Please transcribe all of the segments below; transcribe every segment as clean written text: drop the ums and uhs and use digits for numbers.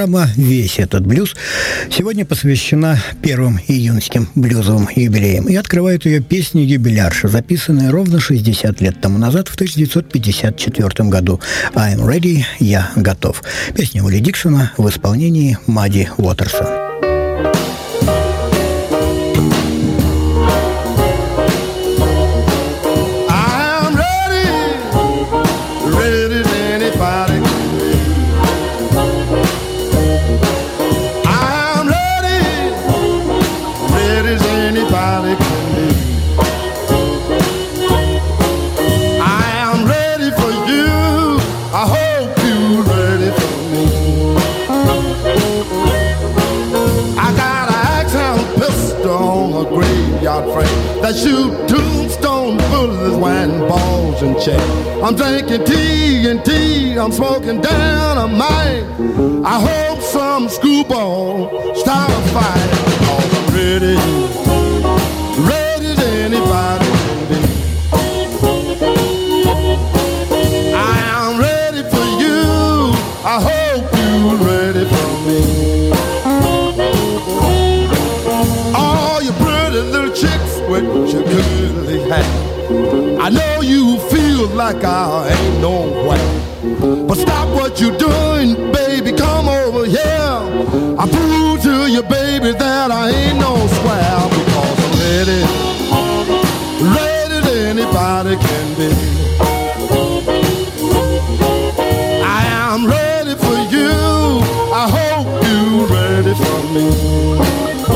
Программа «Весь этот блюз» сегодня посвящена первым июньским блюзовым юбилеям. И открывает ее песни юбилярши, записанные ровно 60 лет тому назад, в 1954 году. «I'm ready», «Я готов». Песня Уилли Диксона в исполнении Мадди Уотерса. That shoot tombstone bullets, wine balls and check. I'm drinking tea, I'm smoking dynamite. I hope some screwball start a fight. Oh, I'm ready as anybody can be. I am ready for you. I hope you're ready for me. All you pretty little chicks with your curly hair, I know you feel like I ain't no way, but stop what you're doing, baby, come over here. I prove to you, baby, that I ain't no square, because I'm ready as anybody can be. I am ready for you. I hope you're ready for me.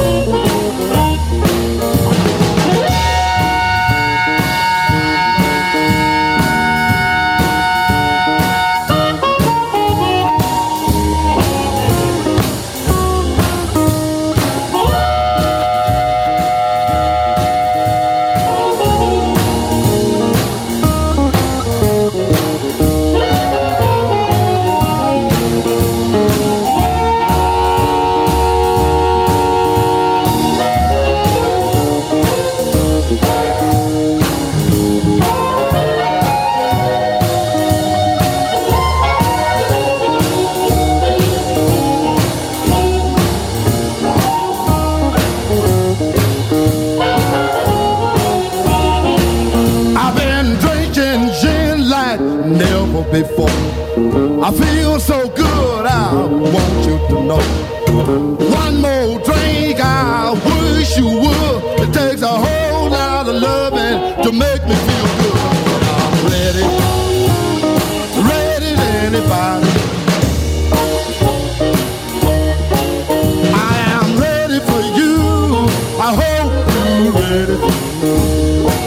Before I feel so good, I want you to know. One more drink, I wish you would. It takes a whole lot of loving to make me feel good. I'm ready as anybody. I am ready for you. I hope you're ready for me.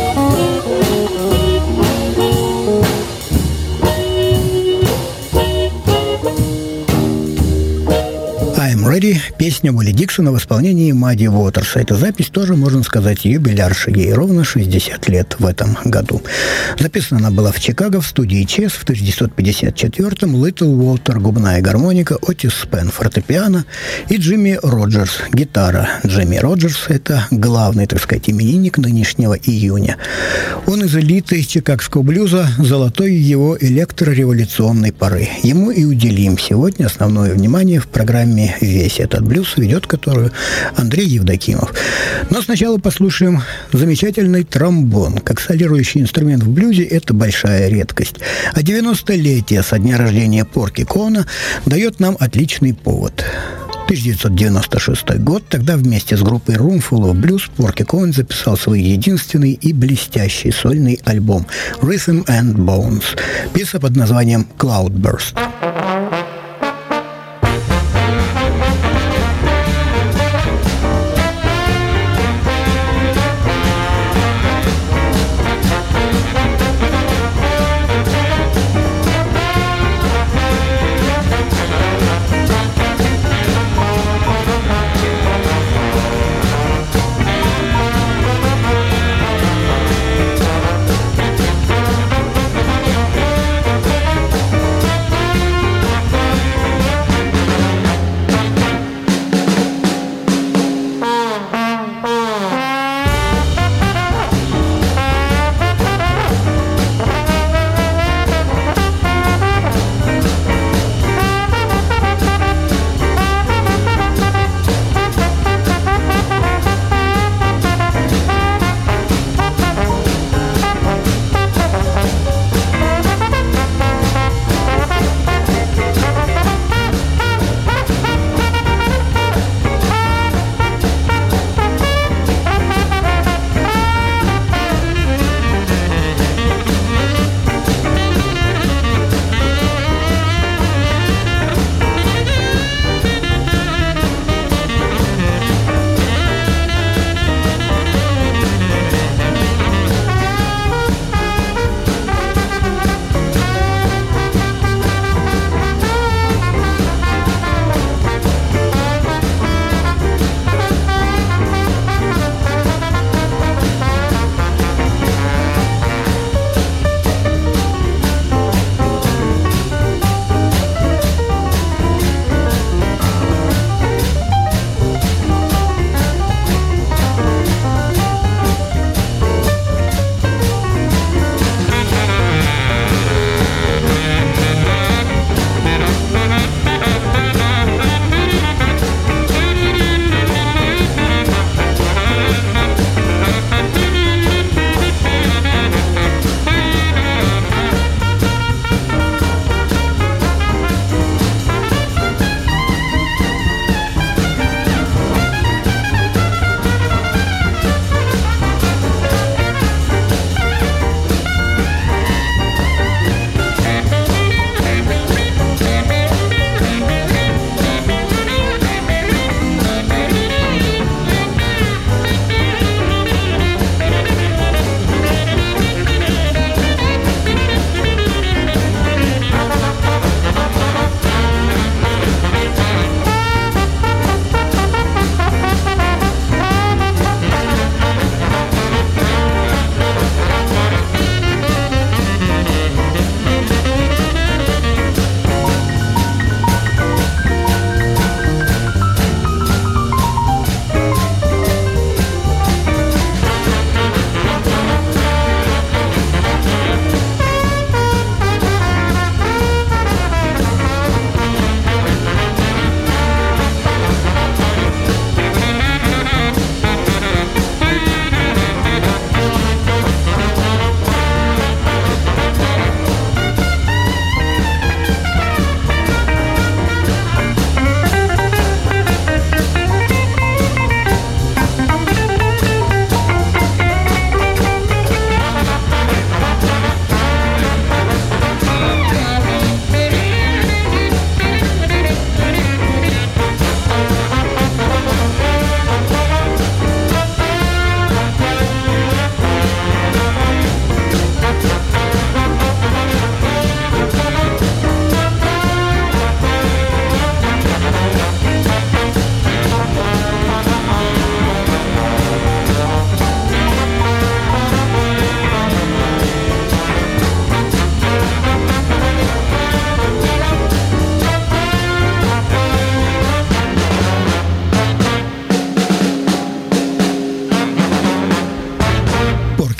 «Ready» — песня Уилли Диксона в исполнении Мадди Уотерса. Эта запись тоже, можно сказать, юбилярша. Ей ровно 60 лет в этом году. Записана она была в Чикаго в студии Чес в 1954-м. Литл Уолтер — губная гармоника, Отис Спен — фортепиано и Джимми Роджерс — гитара. Джимми Роджерс — это главный, так сказать, именинник нынешнего июня. Он из элиты чикагского блюза, золотой его электрореволюционной поры. Ему и уделим сегодня основное внимание в программе «Весь этот блюз», ведет которую Андрей Евдокимов. Но сначала послушаем замечательный тромбон. Как солирующий инструмент в блюзе – это большая редкость. А 90-летие со дня рождения Порки Коуна дает нам отличный повод. 1996 год. Тогда вместе с группой Roomful of Blues Порки Коун записал свой единственный и блестящий сольный альбом «Rhythm and Bones». Песня под названием «Cloudburst».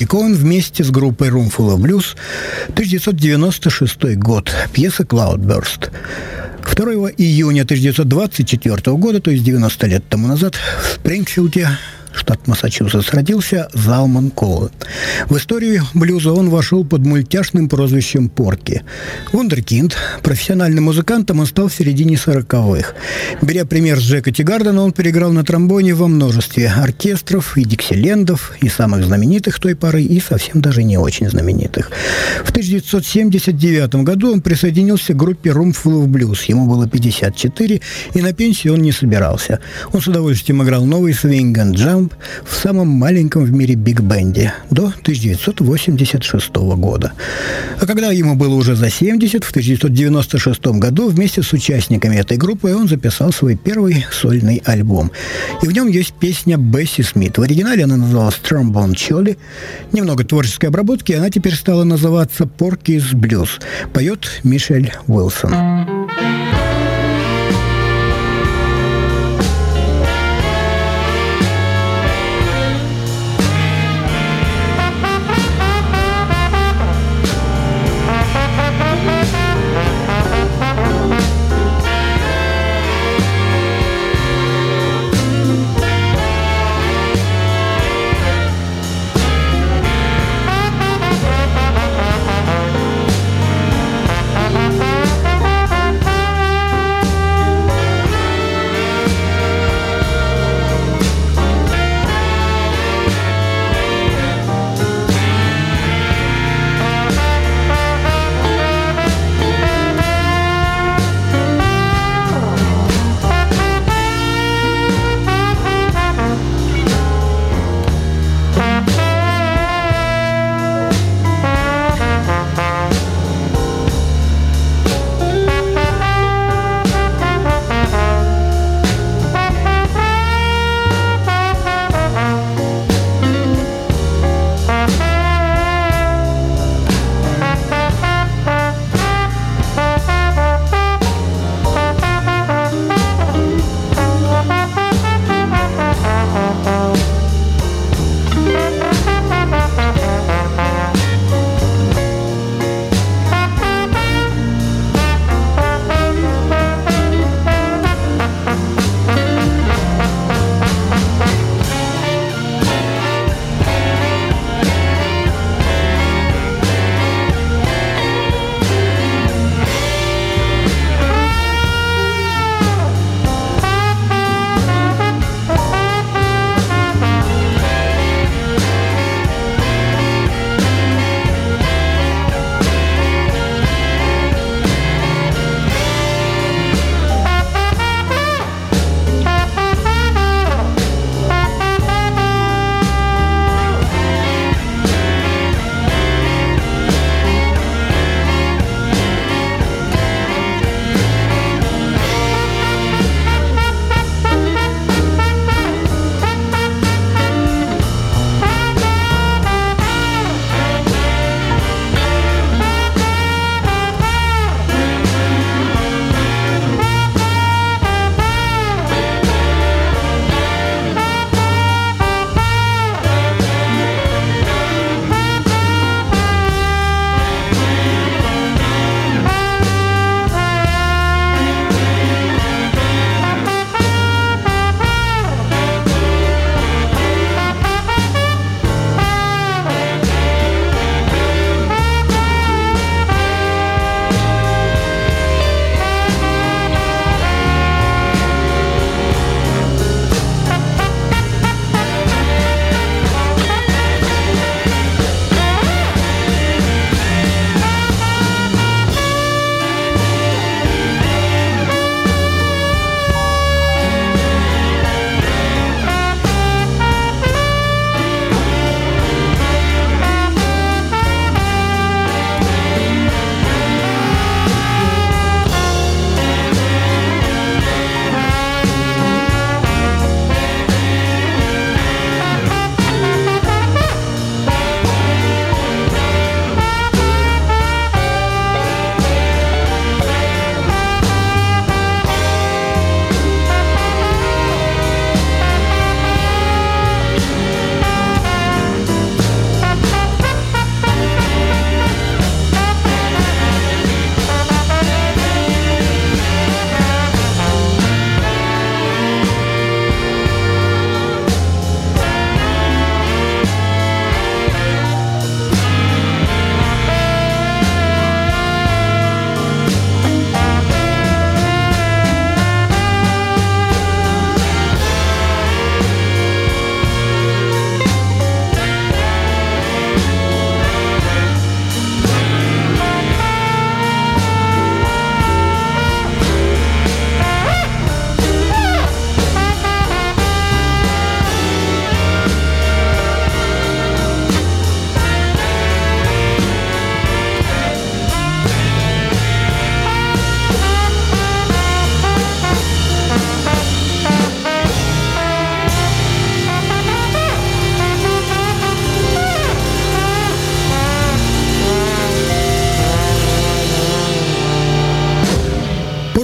Бобби Коэн вместе с группой Roomful of Blues, 1996 год, пьеса «Cloudburst». 2 июня 1924 года, то есть 90 лет тому назад, в Спрингфилде, штат Массачусетс, родился Залман Коэн. В историю блюза он вошел под мультяшным прозвищем Порки. Вундеркинд. Профессиональным музыкантом он стал в середине 40-х. Беря пример с Джека Тигардена, он переиграл на тромбоне во множестве оркестров и диксилендов, и самых знаменитых той поры, и совсем даже не очень знаменитых. В 1979 году он присоединился к группе Roomful of Blues. Ему было 54, и на пенсию он не собирался. Он с удовольствием играл новый свинг and jump в самом маленьком в мире биг-бенде до 1986 года. А когда ему было уже за 70, в 1996 году вместе с участниками этой группы он записал свой первый сольный альбом. И в нем есть песня Бесси Смит. В оригинале она называлась «Trombone Charlie». Немного творческой обработки, и она теперь стала называться «Porky's Blues». Поет Мишель Уилсон.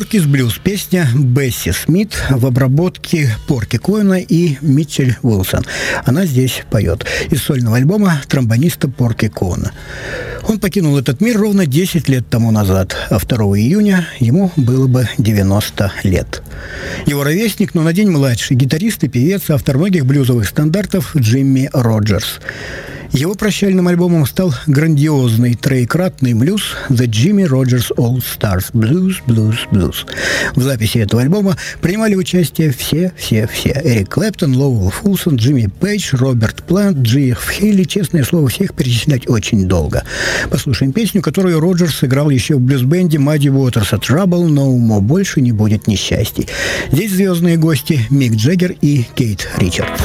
Куртис Блюз. Песня Бесси Смит в обработке Порки Коэна и Митчелл Уилсон. Она здесь поет. Из сольного альбома тромбониста Порки Коэна. Он покинул этот мир ровно 10 лет тому назад, а 2 июня ему было бы 90 лет. Его ровесник, но на день младший, гитарист и певец, автор многих блюзовых стандартов Джимми Роджерс. Его прощальным альбомом стал грандиозный троекратный блюз «The Jimmy Rogers All Stars Blues, Blues, Blues». В записи этого альбома принимали участие все. Эрик Клэптон, Лоуэлл Фулсон, Джимми Пейдж, Роберт Плант, Джефф Хейли. Честное слово, всех перечислять очень долго. Послушаем песню, которую Роджерс сыграл еще в блюз-бенде Muddy Waters от Trouble No More. Больше не будет несчастий. Здесь звездные гости Мик Джаггер и Кейт Ричардс.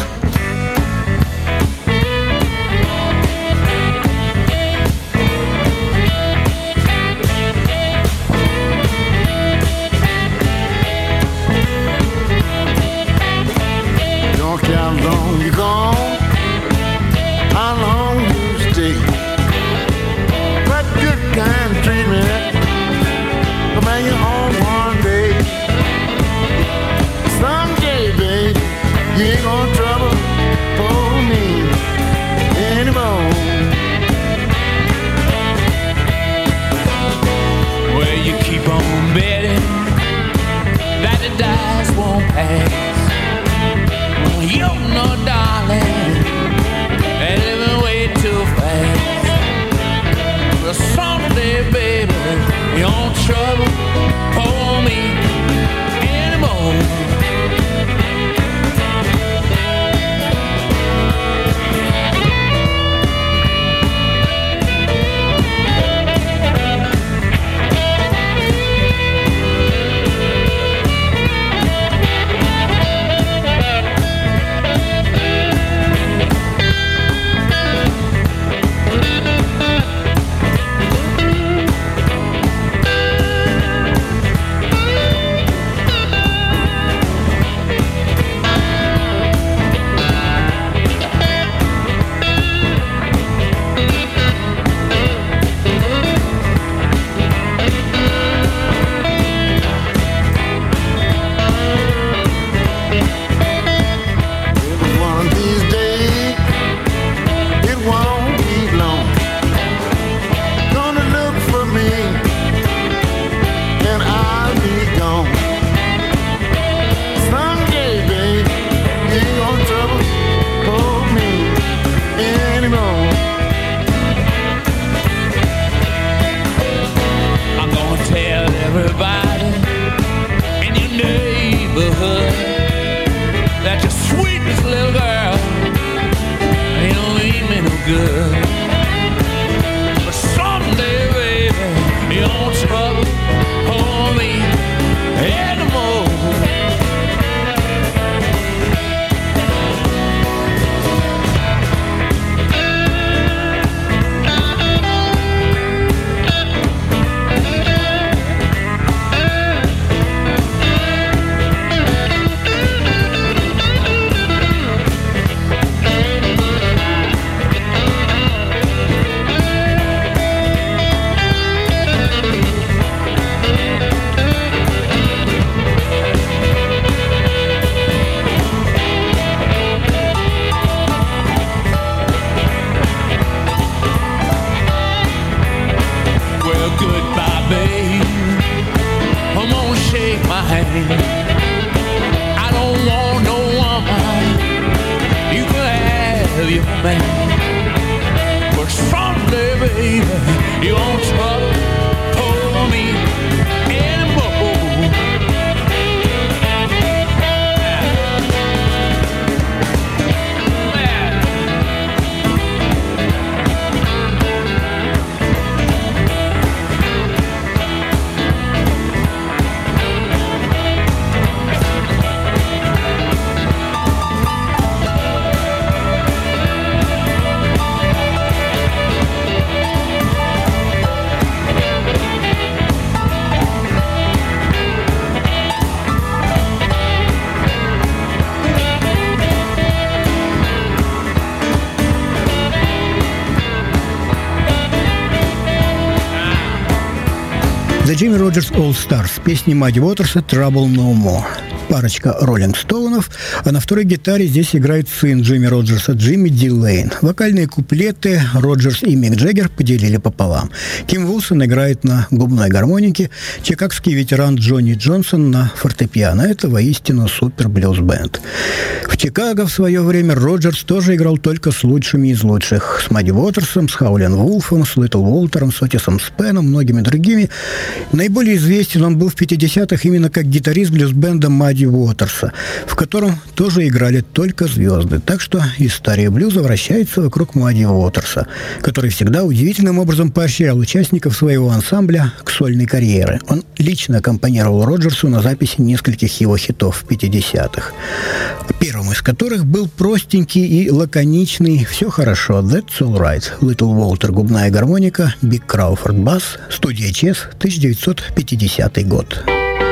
The Jimmy Rogers All Stars, песни Мадди Уотерса «Trouble No More». Парочка Роллинг Стоунов, а на второй гитаре здесь играет сын Джимми Роджерса, Джимми Ди Лейн. Вокальные куплеты Роджерс и Мик Джаггер поделили пополам. Ким Вулсон играет на губной гармонике, чикагский ветеран Джонни Джонсон на фортепиано. Это воистину супер-блюз-бенд. В Чикаго в свое время Роджерс тоже играл только с лучшими из лучших. С Мадди Уотерсом, с Хаулен Вулфом, с Литл Уолтером, с Отисом Спеном, многими другими. Наиболее известен он был в 50-х именно как гитарист блюз-бенда Мадди Уотерса, в котором тоже играли только звезды. Так что история блюза вращается вокруг Мадди Уотерса, который всегда удивительным образом поощрял участников своего ансамбля к сольной карьере. Он лично аккомпанировал Роджерсу на записи нескольких его хитов в 50-х. Первым из которых был простенький и лаконичный «Все хорошо», «That's all right», Little Walter — губная гармоника, Биг Крауфорд — бас, студия Чес, 1950 год.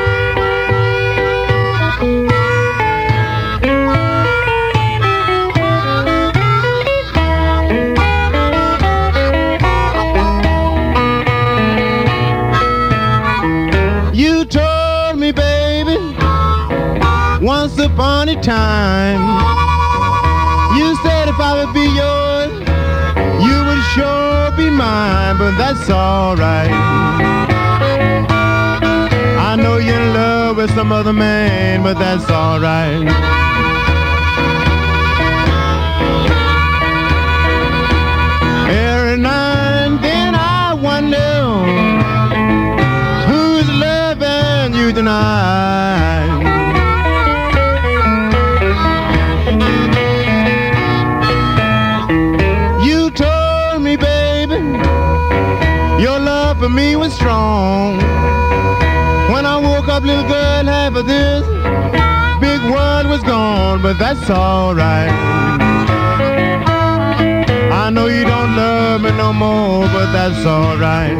Once upon a time, you said if I would be yours, you would sure be mine, but that's all right. I know you're in love with some other man, but that's all right. Every night and then I wonder who's loving you tonight. For me was strong. When I woke up, little girl, half of this big world was gone, but that's all right. I know you don't love me no more, but that's all right.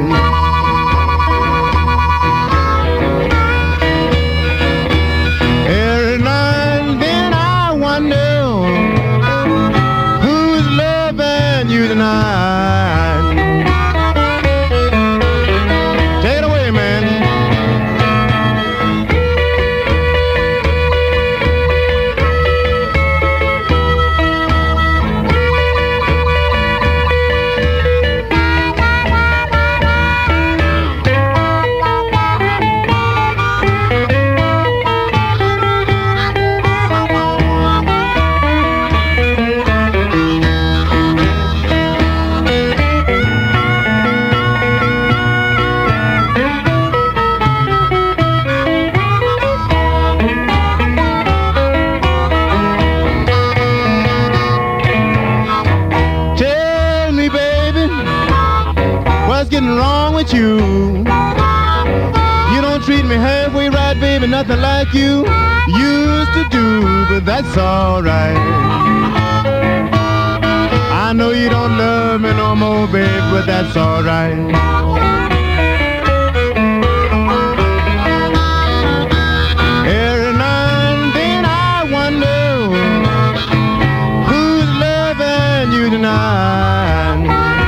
Every night and then I wonder who's loving you tonight. Nothing like you used to do, but that's all right. I know you don't love me no more, babe, but that's all right. Every night and then I wonder who's loving you tonight.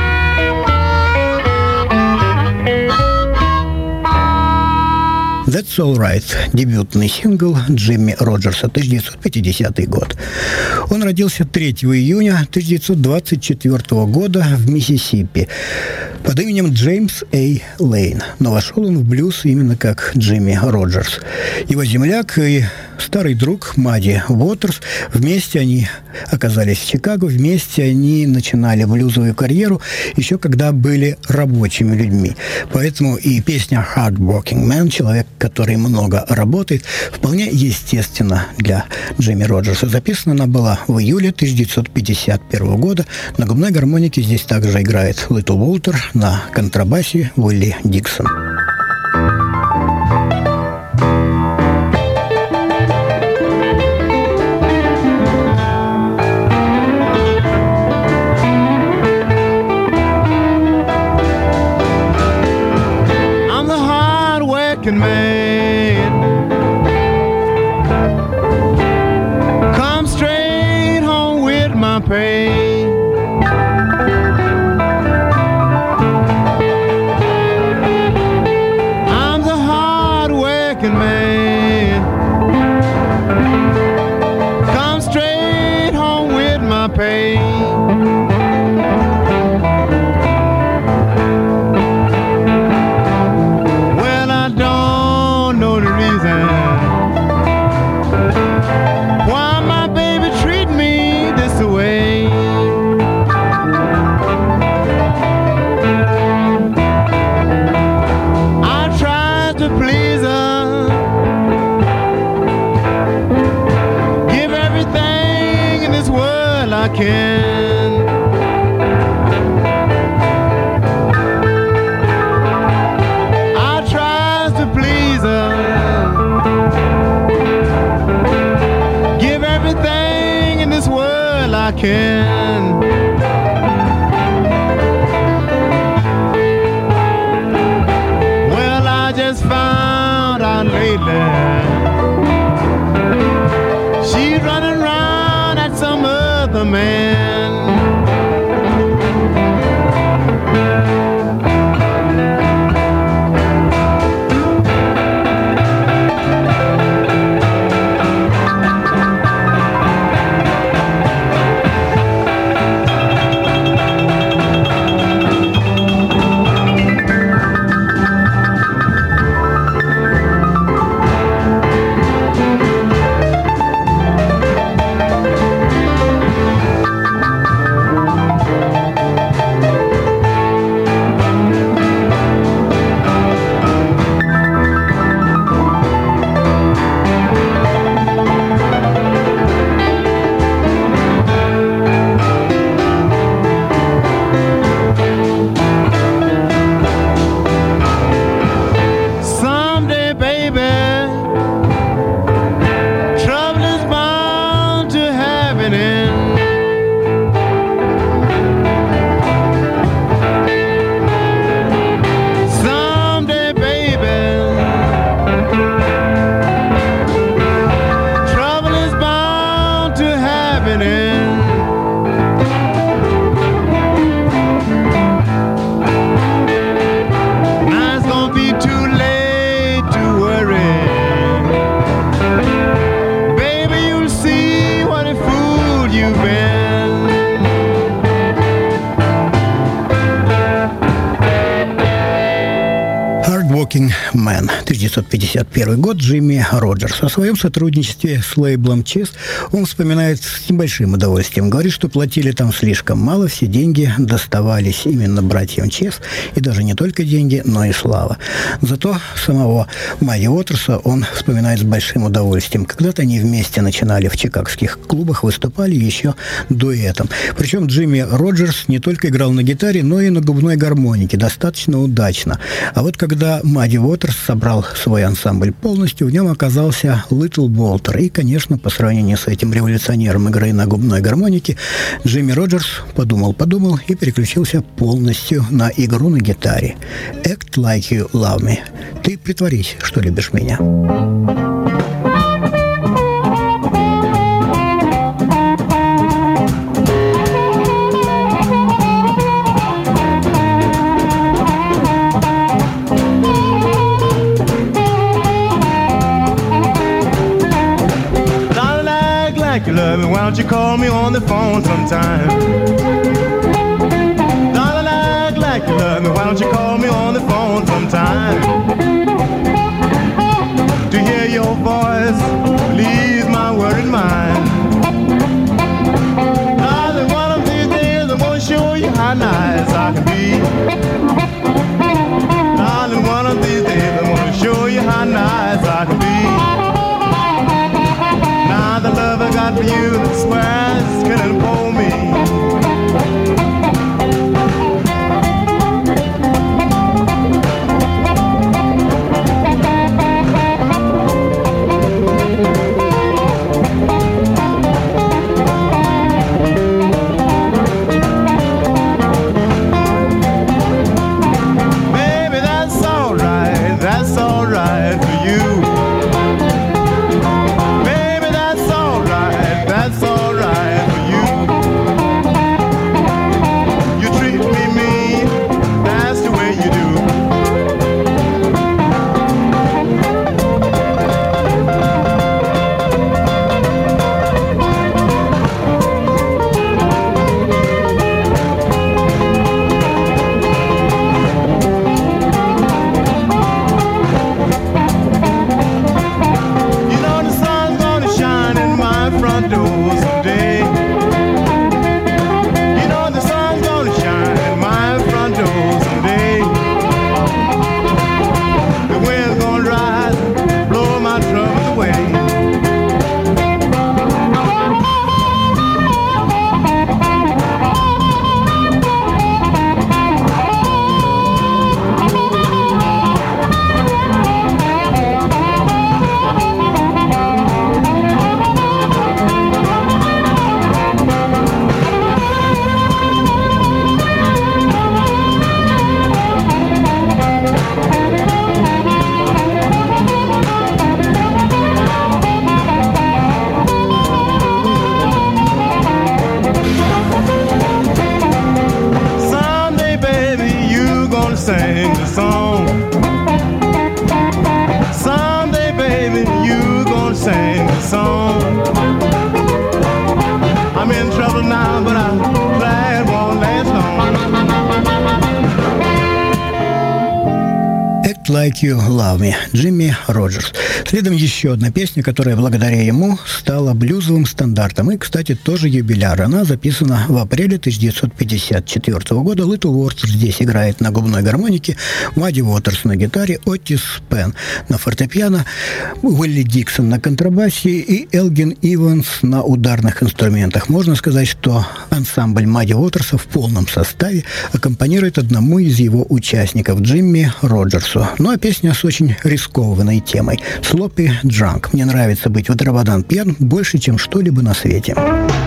«That's all right» – дебютный сингл Джимми Роджерса, 1950 год. Он родился 3 июня 1924 года в Миссисипи под именем Джеймс А. Лейн, но вошел он в блюз именно как Джимми Роджерс. Его земляк и старый друг Мадди Уотерс, вместе они оказались в Чикаго, вместе они начинали блюзовую карьеру еще когда были рабочими людьми. Поэтому и песня «Hard Working Man», человек, который много работает, вполне естественно для Джимми Роджерса. Записана она была в июле 1951 года. На губной гармонике здесь также играет Литл Уолтер, на контрабасе Уилли Диксон. I'm the hard-working man. Come straight home with my pay. can. I try to please her, give everything in this world I can. Well, I just found out lately she's running around at some other man. Man, 1951 год, Джимми Роджерс. О своем сотрудничестве с лейблом Chess он вспоминает с небольшим удовольствием. Говорит, что платили там слишком мало, все деньги доставались именно братьям Chess, и даже не только деньги, но и слава. Зато самого Мадди Уотерса он вспоминает с большим удовольствием. Когда-то они вместе начинали в чикагских клубах, выступали еще дуэтом. Причем Джимми Роджерс не только играл на гитаре, но и на губной гармонике, достаточно удачно. А вот когда Мадди Уотерс собрал свой ансамбль полностью, в нем оказался Литл Болтер. И, конечно, по сравнению с этим революционером игры на губной гармонике, Джимми Роджерс подумал и переключился полностью на игру на гитаре. Act like you love me. Ты притворись, что любишь меня. Why don't you call me on the phone sometime? Darling, I act like you love me. Why don't you call me on the phone sometime? To hear your voice, please my worried mind. Darling, one of these days I'm gonna show you how nice I can be. Darling, one of these days I'm gonna show you how nice I can be. The love I got for you, that swears couldn't pull me. sing the song. Someday, baby, you gonna sing the song. I'm in trouble now, but I'm glad it won't last long. Act Like You Love Me, Джимми Роджерс. Следом еще одна песня, которая благодаря ему стала блюзовым стандартом. И, кстати, тоже юбиляр. Она записана в апреле 1954 года. Little Walter здесь играет на губной гармонике, Мадди Уотерс на гитаре, Отис Пен на фортепиано, Уилли Диксон на контрабасе и Элгин Иванс на ударных инструментах. Можно сказать, что ансамбль Мадди Уотерса в полном составе аккомпанирует одному из его участников, Джимми Роджерсу. Ну а песня с очень рискованной темой «Sloppy Drunk». Мне нравится быть в дрободан пьян больше, чем что-либо на свете.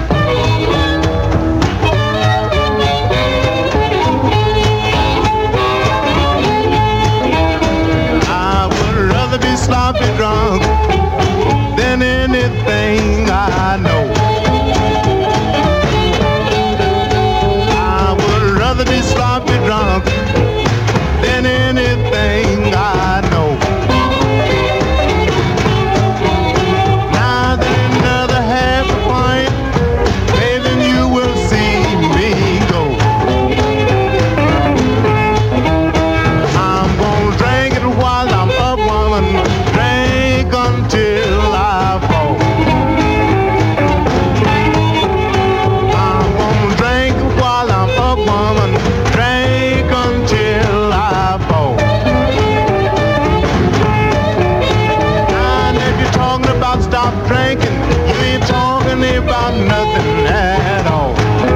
Sloppy drunk than anything I know. I would rather be sloppy drunk than anything I know. Now then another half a pint, baby, you will see me go. I'm gonna drink it while I'm up, woman. Drink until I fall. I'm gonna drink while I'm up, woman. Drink until I fall. And if you're talking about stop drinking, you ain't talking about nothing at all.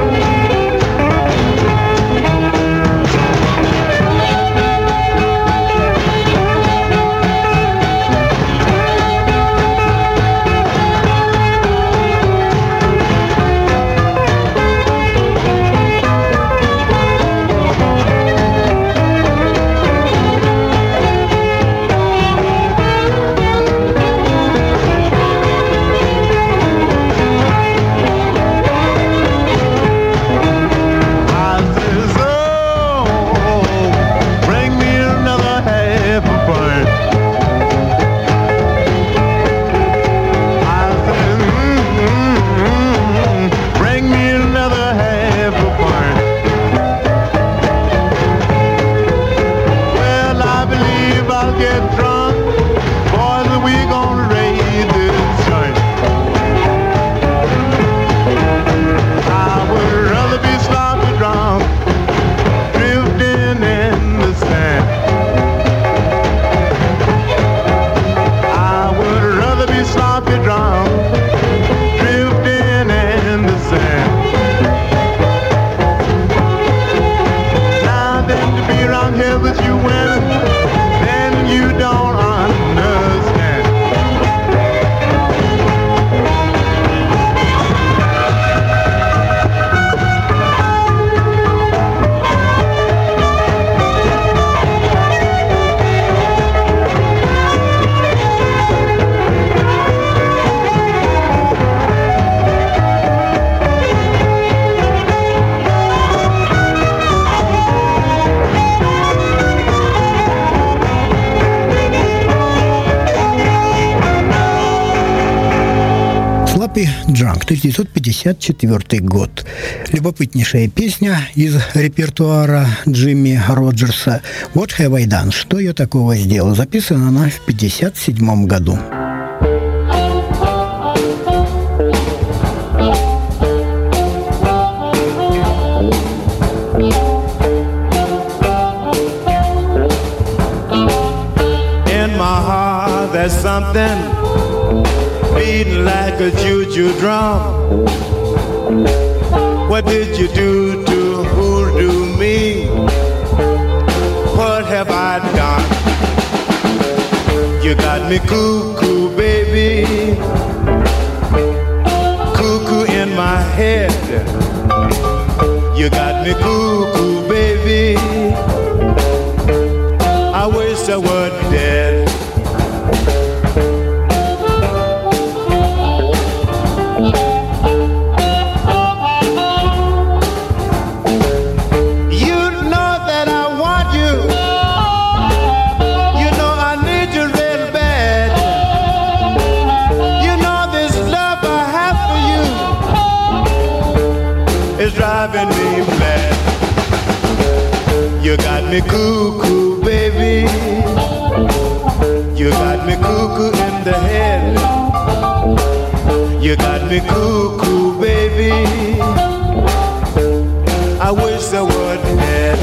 Drunk, 1954 год. Любопытнейшая песня из репертуара Джимми Роджерса «What Have I Done?» «Что я такого сделал?» Записана она в 1957 году. In my heart there's something beating like a choo-choo drum. What did you do to hoodoo me? What have I done? You got me cuckoo, baby, cuckoo in my head. You got me cuckoo, baby, I wish I were dead. You know that I want you. You got me cuckoo, baby. You got me cuckoo in the head. You got me cuckoo, baby. I wish there were dead.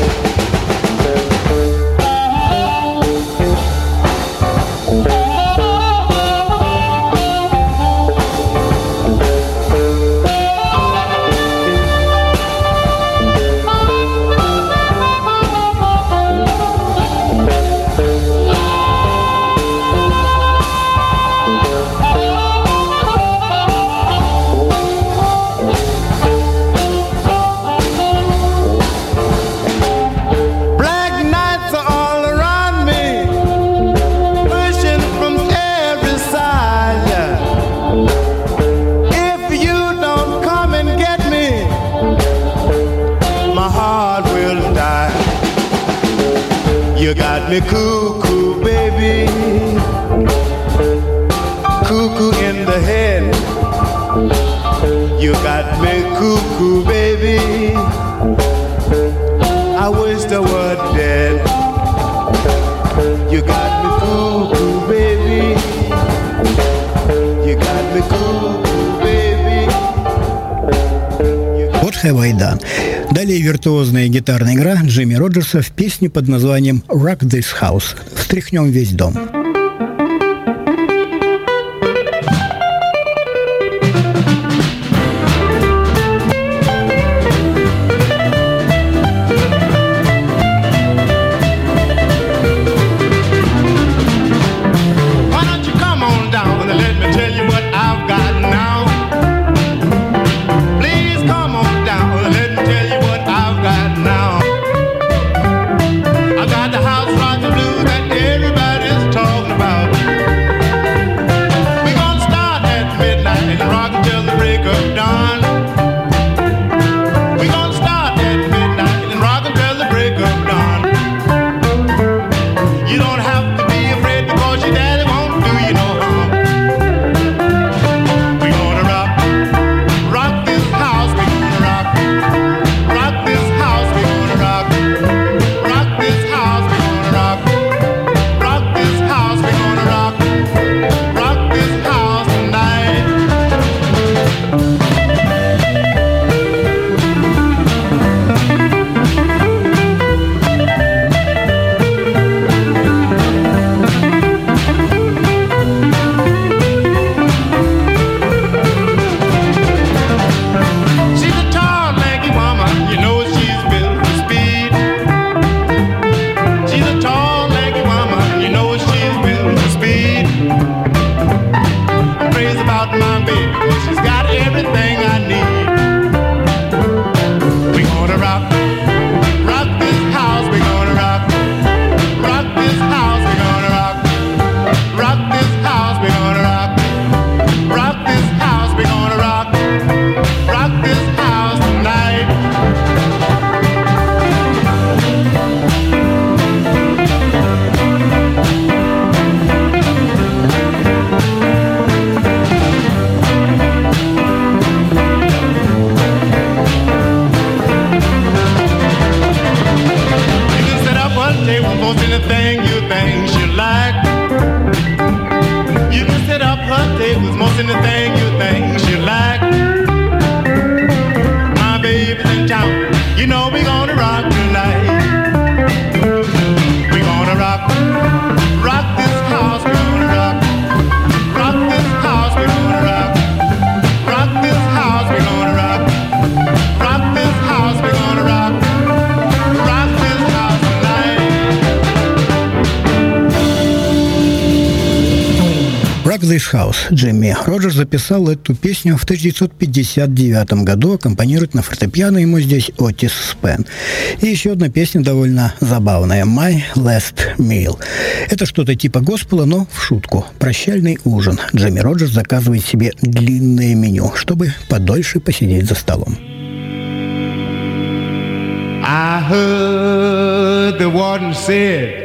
You got me cuckoo, baby. Cuckoo in the head. You got me cuckoo, baby. I wish they were dead. You got me cuckoo, baby. You got me cuckoo, baby. What have I done? Далее виртуозная гитарная игра Джимми Роджерса в песне под названием «Rock This House» – «Встряхнем весь дом». This House. Джимми Роджерс записал эту песню в 1959 году, аккомпанирует на фортепиано ему здесь Отис Спен. И еще одна песня довольно забавная «My Last Meal». Это что-то типа госпела, но в шутку. Прощальный ужин. Джимми Роджерс заказывает себе длинное меню, чтобы подольше посидеть за столом. I heard the warden said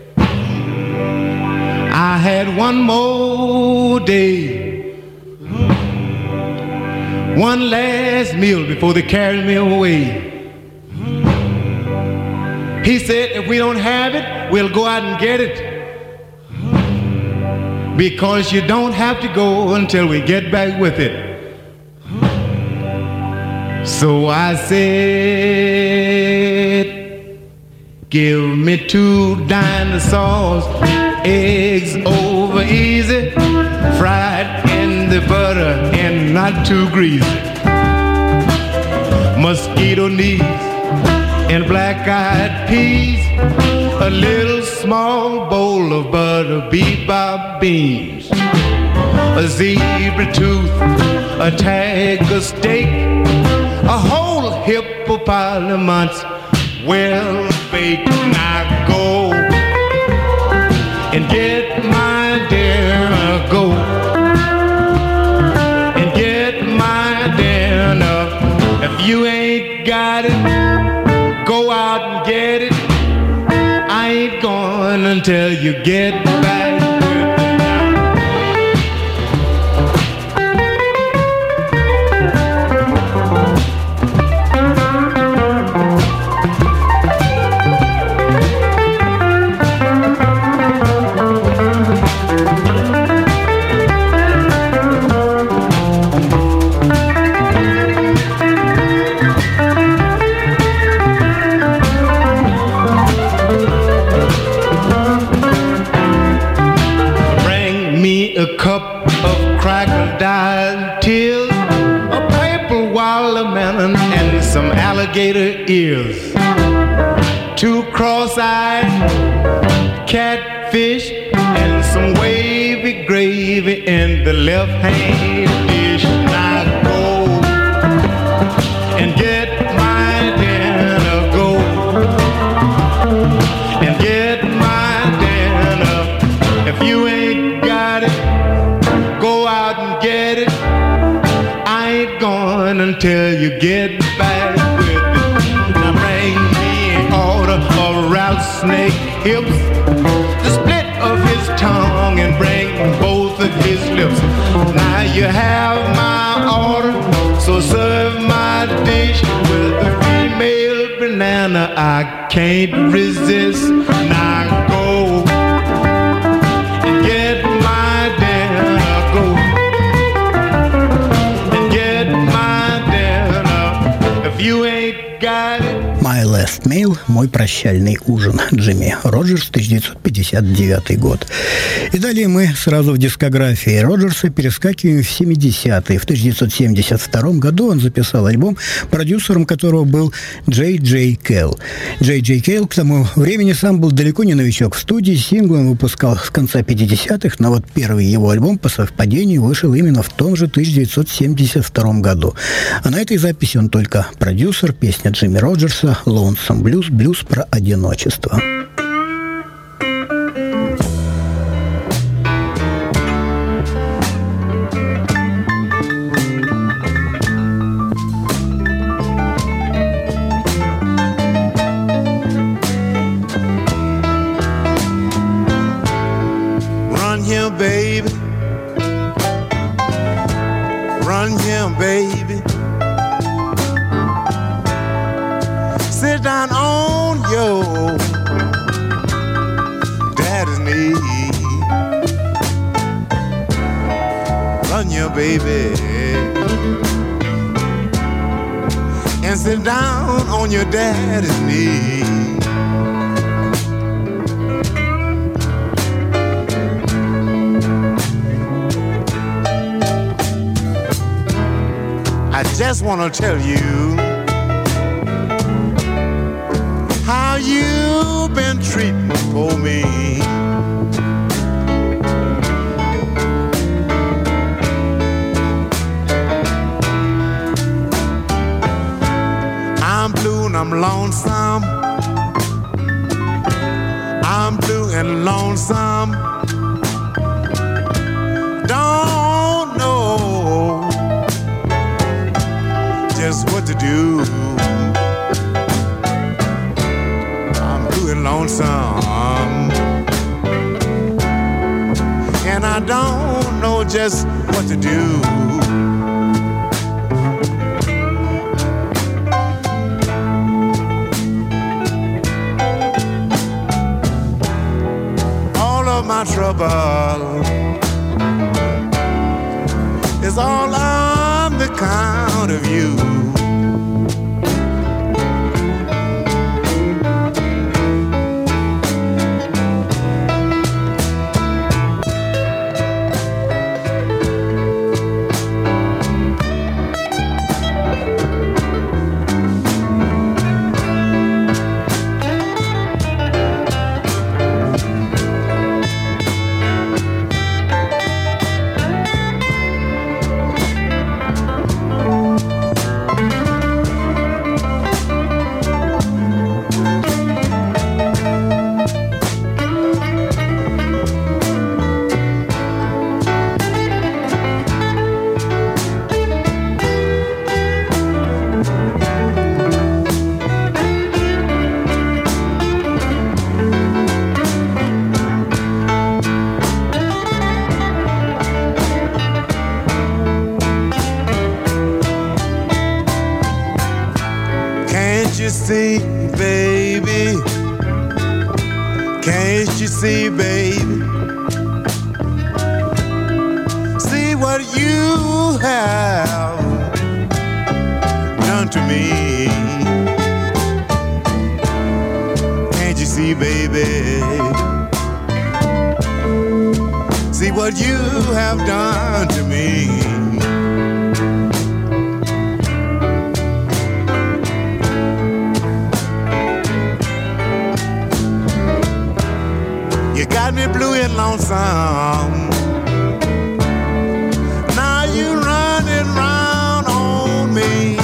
I had one more day, one last meal before they carry me away. He said, if we don't have it, we'll go out and get it. Because you don't have to go until we get back with it. So I said, give me 2 dinosaurs, eggs over easy, fried in the butter and not too greasy. Mosquito knees and black-eyed peas, a little small bowl of butter bebop beans, a zebra tooth, a tiger steak, a whole hippopotamus well baked. Now go and get my dinner, go and get my dinner. If you ain't got it, go out and get it. I ain't going until you get back. A cup of crocodile tears, a purple watermelon, and some alligator ears, 2 cross-eyed catfish, and some wavy gravy in the left-hand dish. Now go and get my dinner, go and get my dinner. If you ain't got it, go out and get it. I ain't going until you get back with it. Now bring me an order of rattlesnake hips, the split of his tongue, and bring both of his lips. Now you have my order, so serve my dish with a female banana. I can't resist. Now go and get my dinner, go and get my dinner. If you ain't got it. My Last Meal, мой прощальный ужин, Джимми Роджерс, 1959 год. И далее мы сразу в дискографии Роджерса перескакиваем в 70-е. В 1972 году он записал альбом, продюсером которого был Джей Джей Келл. Джей Джей Келл к тому времени сам был далеко не новичок в студии, синглы он выпускал с конца 50-х, но вот первый его альбом по совпадению вышел именно в том же 1972 году. А на этой записи он только продюсер, песня Джимми Роджерса «Lonesome Blues», блюз про одиночество. Run here, baby. Run here, baby. Sit down on your daddy's knee. Run your baby and sit down on your daddy's knee. I just want to tell you how you've been treating for me. I'm blue and I'm lonesome. I'm blue and lonesome. Don't know just what to do. I'm blue and lonesome, and I don't know just what to do. my trouble is all on the count of you. See, baby, can't you see, baby, see what you have done to me. Can't you see, baby, see what you have done to me. You got me blue and lonesome. Now you running round on me.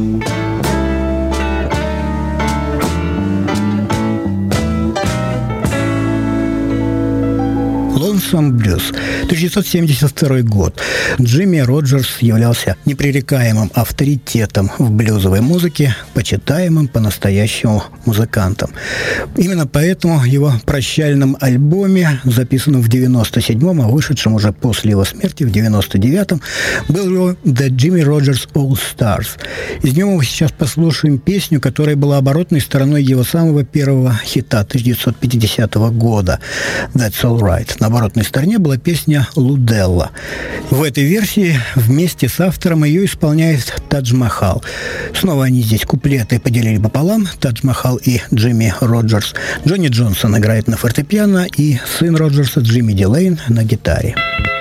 Lonesome Blues, 1972 год. Джимми Роджерс являлся непререкаемым авторитетом в блюзовой музыке, почитаемым по-настоящему музыкантом. Именно поэтому в его прощальном альбоме, записанном в 1997-м, а вышедшем уже после его смерти в 1999-м, был его «The Jimmy Rogers All Stars». Из него мы сейчас послушаем песню, которая была оборотной стороной его самого первого хита 1950 года «That's All Right». На оборотной стороне была песня «Луделла». В этой версии вместе с автором ее исполняет Тадж Махал. Снова они здесь куплеты поделили пополам, Тадж Махал и Джимми Роджерс. Джонни Джонсон играет на фортепиано и сын Роджерса Джимми Дилейн на гитаре.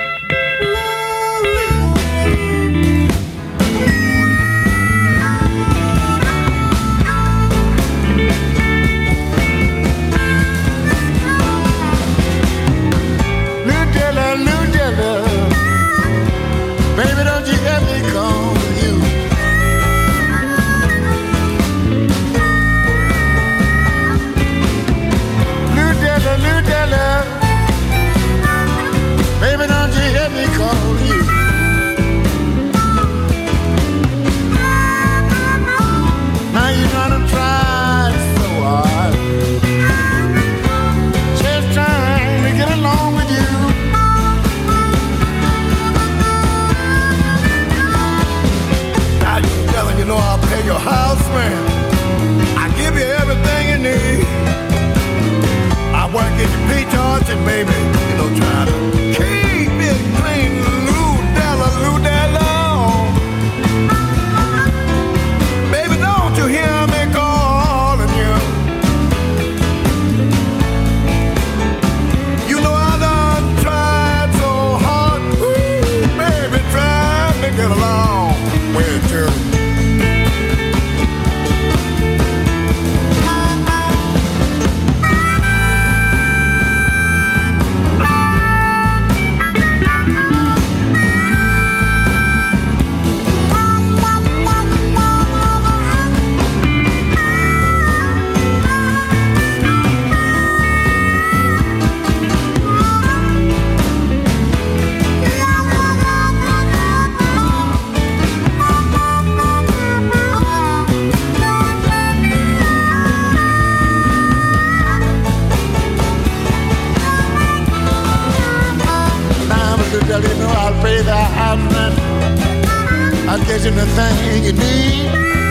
Getting the thing you need.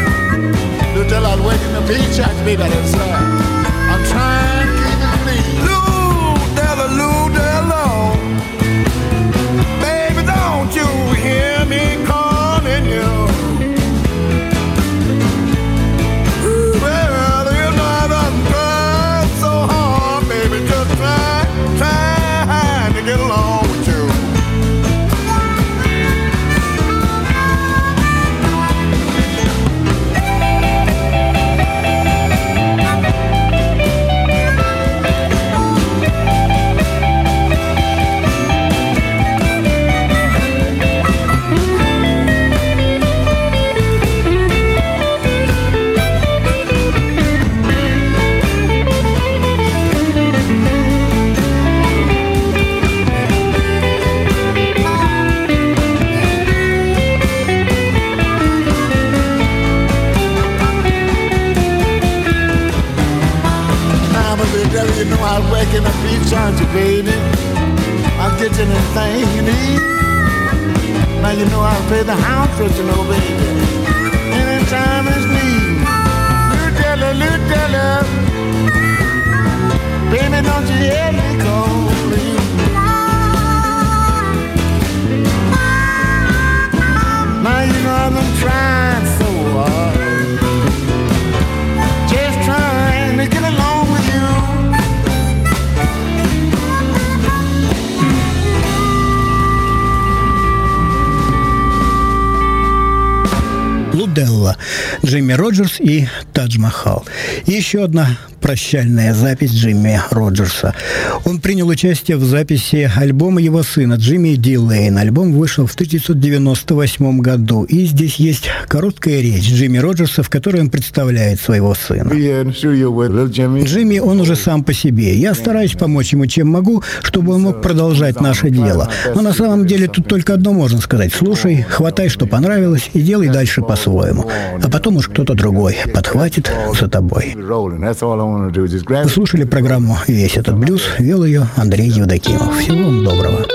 Look till I'm waiting to be checked, baby, that's right. I'm trying to keep it clean. Lou Della, You know I was waking up each time, baby. I'll get you anything you need. Now you know I'll pay the house rent, you know, baby. Anytime it's need. Little Della, baby, don't you hear me calling? Now you know I've been trying so hard, just trying to get along with you. Луделла, Джимми Роджерс и Тадж Махал. И еще одна прощальная запись Джимми Роджерса. Он принял участие в записи альбома его сына Джимми Ди Лейн. Альбом вышел в 1998 году. И здесь есть короткая речь Джимми Роджерса, в которой он представляет своего сына. Джимми, он уже сам по себе. Я стараюсь помочь ему, чем могу, чтобы он мог продолжать наше дело. Но на самом деле тут только одно можно сказать. Слушай, хватай, что понравилось, и делай дальше по-своему. А потом уж кто-то другой подхватит за тобой. Вы слушали программу «Весь этот блюз». Вел ее Андрей Евдокимов. Всего вам доброго.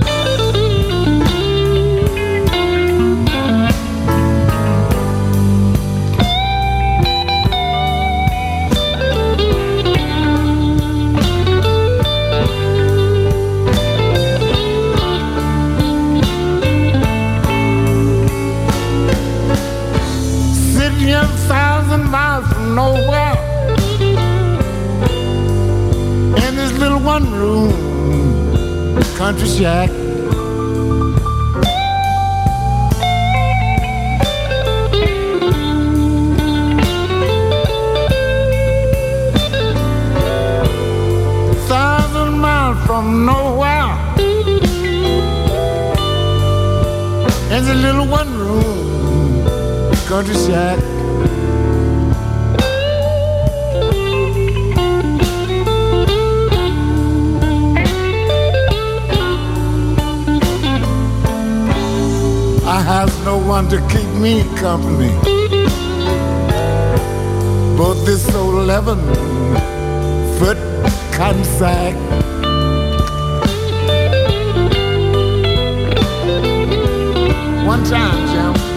One room country shack. Thousand miles from nowhere. In the little one room country shack. I have no one to keep me company. Both this old 11-foot cotton sack. One time, Jim.